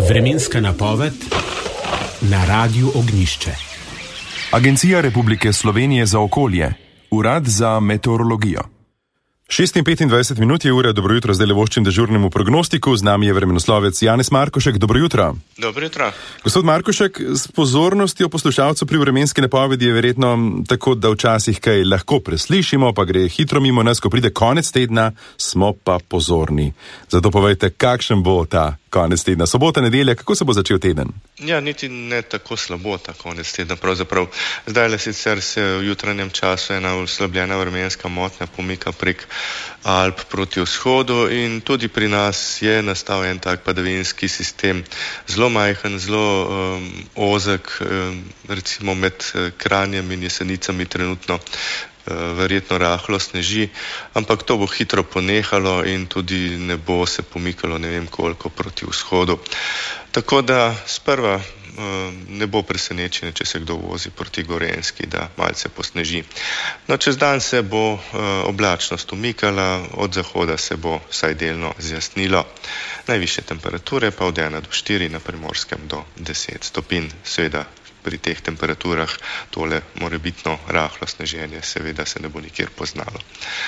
Vremenska napoved na Radiu Ognjišče. Agencija Republike Slovenije za okolje, Urad za meteorologijo. 6:25 minut je ura, dobro jutro, zdaj le voščim dežurnemu prognostiku, z nami je vremenoslovec Janez Markošek, dobro jutro. Dobro jutro. Gospod Markošek, s pozornostjo poslušalcev pri vremenski napovedi je verjetno tako, da včasih kaj lahko preslišimo, pa gre hitro mimo nas, ko pride konec tedna, smo pa pozorni. Zato povejte, kakšen bo ta konec tedna, sobota, nedelja, kako se bo začel teden? Ja, niti ne tako slabo ta konec tedna, pravzaprav. Zdaj le sicer se v jutranjem času ena oslabljena vremenska motnja pomika prek Alp proti vzhodu in tudi pri nas je nastal en tak padavinski sistem, zelo majhen, zelo ozek, recimo med Kranjem in Jesenicami trenutno verjetno rahlo sneži, ampak to bo hitro ponehalo in tudi ne bo se pomikalo ne vem koliko proti vzhodu. Tako da sprva ne bo presenečenje, če se kdo vozi proti Gorenjski, da malce posneži. No, čez dan se bo oblačnost umikala, od zahoda se bo vsaj delno zjasnilo. Najvišje temperature pa od 1 do 4, na Primorskem do 10 stopinj. Seveda pri teh temperaturah tole morebitno rahlo sneženje seveda se ne bo nikjer poznalo.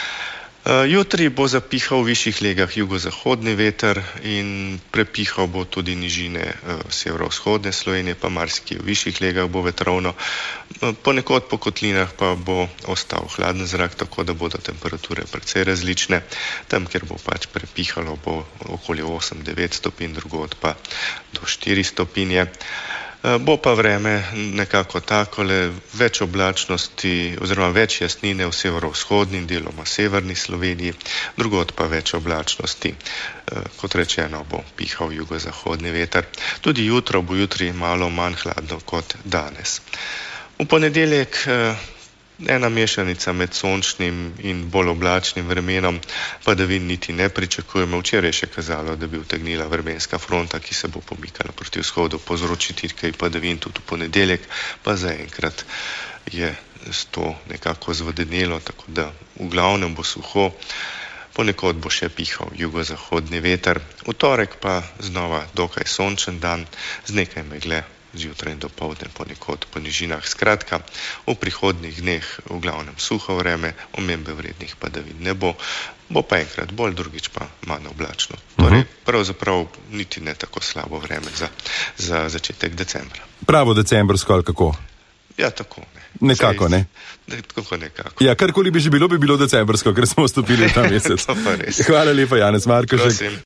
Jutri bo zapihal v višjih legah jugozahodni veter in prepihal bo tudi nižine severovzhodne Slovenije, pa marsikje v višjih legah bo vetrovno. Ponekod po kotlinah pa bo ostal hladen zrak, tako da bodo temperature precej različne. Tam, kjer bo pač prepihalo, bo okoli 8-9 stopinj, drugod pa do 4 stopinje. Bo pa vreme nekako takole, več oblačnosti oziroma več jasnine v severovzhodni in deloma severni Sloveniji, drugod pa več oblačnosti. Kot rečeno, bo pihal jugozahodni veter. Tudi jutro bo jutri malo manj hladno kot danes. V ponedeljek ena mešanica med sončnim in bolj oblačnim vremenom, padavin niti ne pričakujemo. Včeraj še kazalo, da bi utegnila vremenska fronta, ki se bo pomikala proti vzhodu, povzročiti kaj padavin tudi v ponedeljek, pa zaenkrat je to nekako zvodenelo, tako da v glavnem bo suho, ponekod bo še pihal jugozahodni veter. V torek pa znova dokaj sončen dan z nekaj megle zjutraj in dopoldne ponekod po nižinah. Skratka, v prihodnjih dneh v glavnem suho vreme, omembe vrednih padavin ne bo, bo pa enkrat bolj, drugič pa manj oblačno. Torej, pravzaprav niti ne tako slabo vreme za začetek decembra. Pravo decembrsko ali kako? Ja, tako ne. Nekako, ne? Tako nekako. Ja, karkoli bi že bilo, bi bilo decembrsko, ker smo vstopili v ta mesec. To pa res. Hvala lepa, Janez Markošek. Prosim.